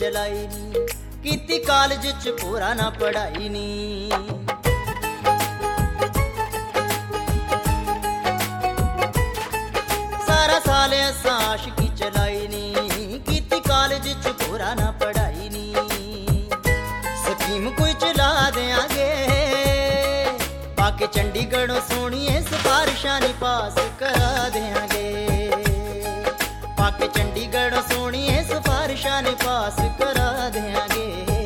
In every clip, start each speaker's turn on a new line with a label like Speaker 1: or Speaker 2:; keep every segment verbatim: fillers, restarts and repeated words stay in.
Speaker 1: ਚਲਾਈ ਨੀ, ਕੀਤੀ ਕਾਲਜ ਚ ਪੂਰਾ ਨਾ ਪੜ੍ਹਾਈ ਨੀ। ਸਾਰਾ ਸਾਲ ਅਸਾਂ ਆਸ਼ਕੀ ਚਲਾਈ ਨੀ, ਕੀਤੀ ਕਾਲਜ ਚ ਪੂਰਾ ਨਾ ਪੜ੍ਹਾਈ ਨੀ। ਸਕੀਮ ਕੋਈ ਚਲਾ ਦਿਆਂਗੇ ਪਾਕੇ ਚੰਡੀਗੜ੍ਹੋਂ ਸੋਹਣੀਏ, ਸਿਫਾਰਿਸ਼ਾਂ ਨੀ ਪਾਸ ਕਰਾ ਦਿਆਂਗੇ। ਪਾਕੇ ਚੰਡੀਗੜ੍ਹੋਂ ਸੋਹਣੀਏ, ਸਿਫਾਰਿਸ਼ਾਂ ਨੀ ਪਾਸ ਕਰਾ ਦਿਆਂਗੇ।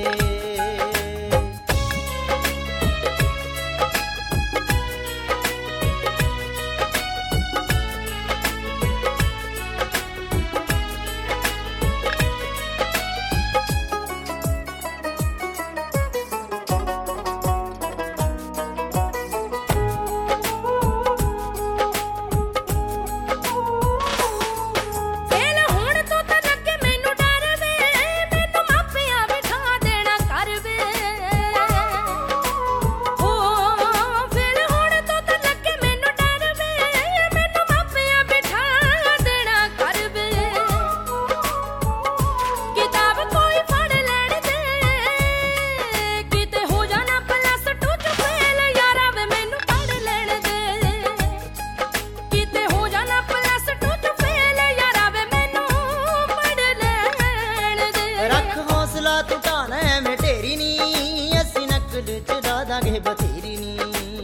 Speaker 1: ਬਥੇਰੀ ਨੀ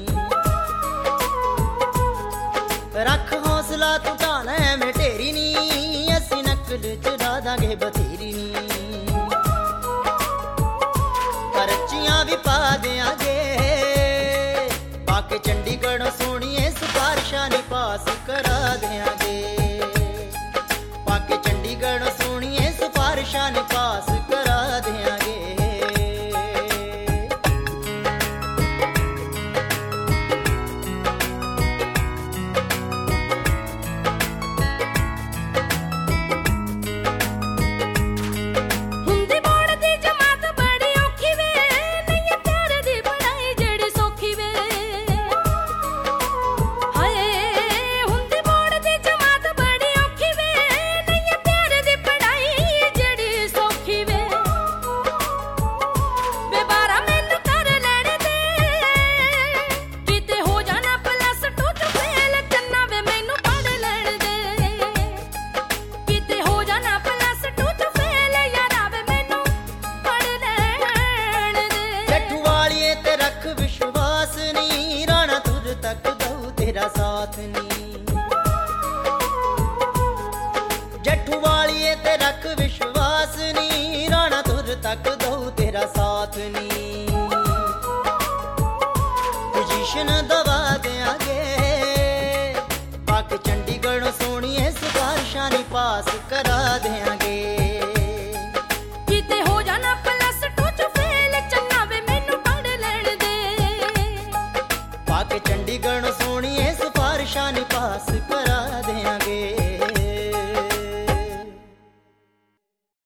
Speaker 1: ਰੱਖ ਹੌਸਲਾ ਤੂੰ ਢਾਣਾ ਐਵੇਂ ਢੇਰੀ ਨੀ, ਅਸੀਂ ਨਕਲ ਚੜਾ ਦਾਂਗੇ ਬਥੇਰੀ ਨੀ। ਪਰਚੀਆਂ ਵੀ ਪਾ ਦਿਆਂਗੇ ਪਾਕੇ ਚੰਡੀਗੜ੍ਹੋਂ ਸੋਹਣੀਏ, ਸਿਫਾਰਿਸ਼ਾਂ ਨੀ ਪਾਸ ਕਰਾ ਦਿਆਂਗੇ। ਪਾਕੇ ਚੰਡੀਗੜ੍ਹੋਂ ਸੋਹਣੀਏ, ਸਿਫਾਰਿਸ਼ਾਂ ਨੀ ਪਾਸ ਕਰਾ ਦਿਆਂਗੇ। ਸਾਥ ਨੀ ਜੱਠੂ ਵਾਲੀਏ ਤੇ ਰੱਖ ਵਿਸ਼ਵਾਸ ਨੀ, ਰਾਣਾ ਤੁਰ ਤੱਕ ਦਊ ਤੇਰਾ ਸਾਥ ਨੀ। ਪੋਜੀਸ਼ਨ ਦਵਾ ਦਿਆਂਗੇ ਪਾਕੇ ਚੰਡੀਗੜ੍ਹੋਂ ਸੋਹਣੀਏ, ਸਿਫਾਰਿਸ਼ਾਂ ਨੀ ਪਾਸ ਕਰਾ ਦਿਆਂਗੇ। ਕਿਤੇ ਹੋ ਜਾਣਾ ਪਲੱਸ ਟੂ ਚ ਫੇਲ, ਚੰਗਾ ਵੇ ਮੈਨੂੰ ਪੜ੍ਹ ਲੈਣ ਦੇ। ਪਾਕੇ ਚੰਡੀਗੜ੍ਹੋਂ ਸੋਹਣੀਏ, ਸਿਫਾਰਿਸ਼ਾਂ ਨੀ ਪਾਸ ਕਰਾ ਦਿਆਂਗੇ।